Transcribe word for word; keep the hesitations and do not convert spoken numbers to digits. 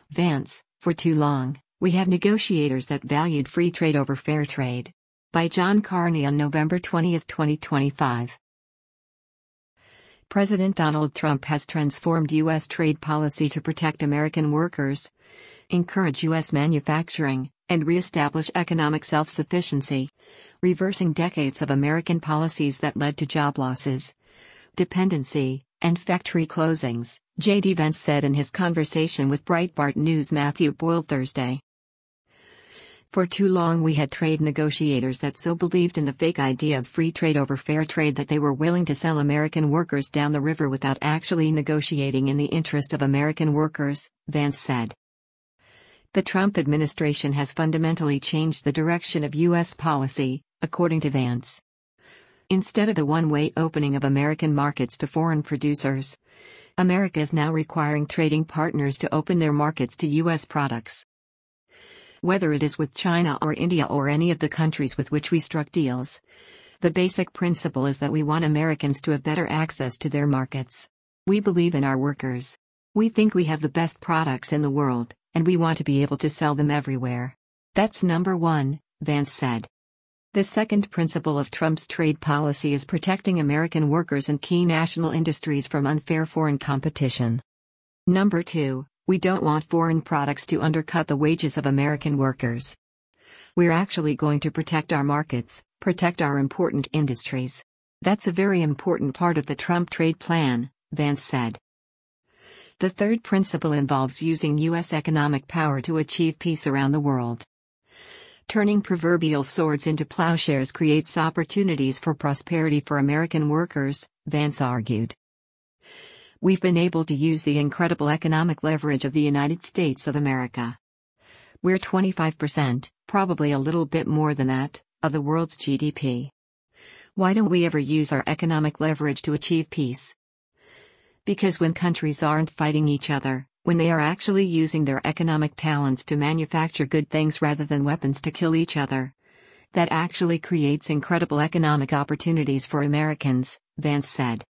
Vance, for too long, we had negotiators that valued free trade over fair trade. By John Carney on November twentieth, twenty twenty-five. President Donald Trump has transformed U S trade policy to protect American workers, encourage U S manufacturing, and reestablish economic self-sufficiency, reversing decades of American policies that led to job losses, dependency, and factory closings, J D Vance said in his conversation with Breitbart News' Matthew Boyle Thursday. For too long we had trade negotiators that so believed in the fake idea of free trade over fair trade that they were willing to sell American workers down the river without actually negotiating in the interest of American workers, Vance said. The Trump administration has fundamentally changed the direction of U S policy, according to Vance. Instead of the one-way opening of American markets to foreign producers, America is now requiring trading partners to open their markets to U S products. Whether it is with China or India or any of the countries with which we struck deals, the basic principle is that we want Americans to have better access to their markets. We believe in our workers. We think we have the best products in the world, and we want to be able to sell them everywhere. That's number one, Vance said. The second principle of Trump's trade policy is protecting American workers and key national industries from unfair foreign competition. Number two, we don't want foreign products to undercut the wages of American workers. We're actually going to protect our markets, protect our important industries. That's a very important part of the Trump trade plan, Vance said. The third principle involves using U S economic power to achieve peace around the world. Turning proverbial swords into plowshares creates opportunities for prosperity for American workers, Vance argued. We've been able to use the incredible economic leverage of the United States of America. We're twenty-five percent, probably a little bit more than that, of the world's G D P. Why don't we ever use our economic leverage to achieve peace? Because when countries aren't fighting each other, when they are actually using their economic talents to manufacture good things rather than weapons to kill each other, that actually creates incredible economic opportunities for Americans, Vance said.